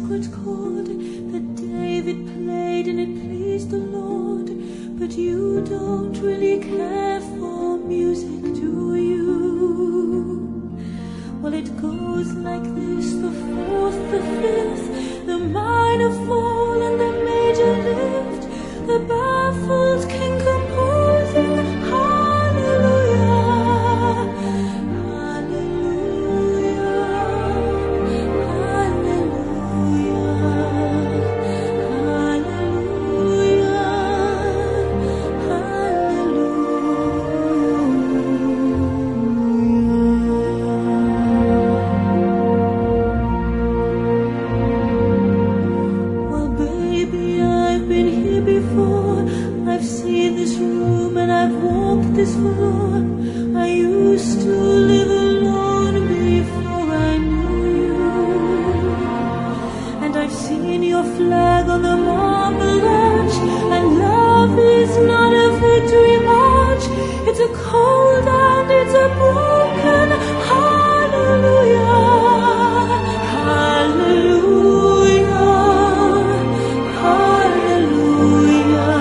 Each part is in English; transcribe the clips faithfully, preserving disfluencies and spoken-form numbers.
secret chord that David played and it pleased the Lord. But you don't really care for music, do you? Well, it goes like this: the fourth, the fifth, the minor fall and the major lift, the baffled king composing hallelujah, hallelujah, hallelujah, I've seen this room and I've walked this floor. I used to live alone before I knew you. And I've seen your flag on the marble arch. And love is not a victory march. It's a cold and it's a broken hallelujah, hallelujah, hallelujah.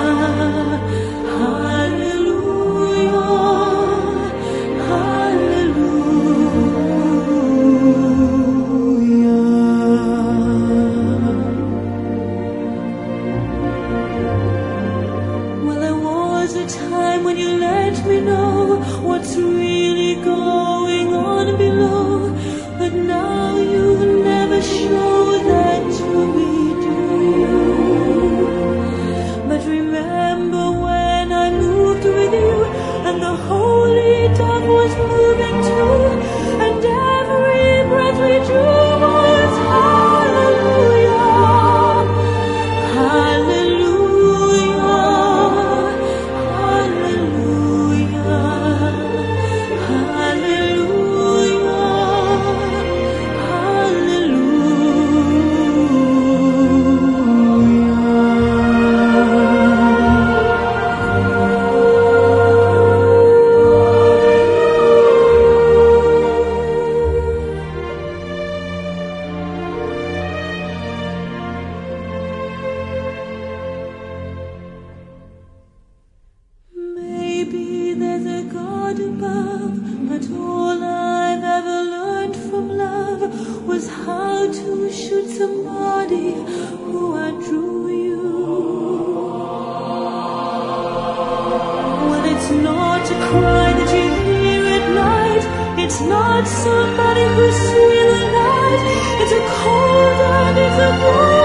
When you let me know what's really going on below, but now you never show that to me, do you? But remember when I moved with you, and the holy dove was moving too, and every breath we drew was hallelujah, hallelujah. Maybe there's a God above, but all I've ever learned from love was how to shoot somebody who outdrew you. Well, it's not a cry that you hear at night. It's not somebody who's sweet at night. It's a cold and it's a boy.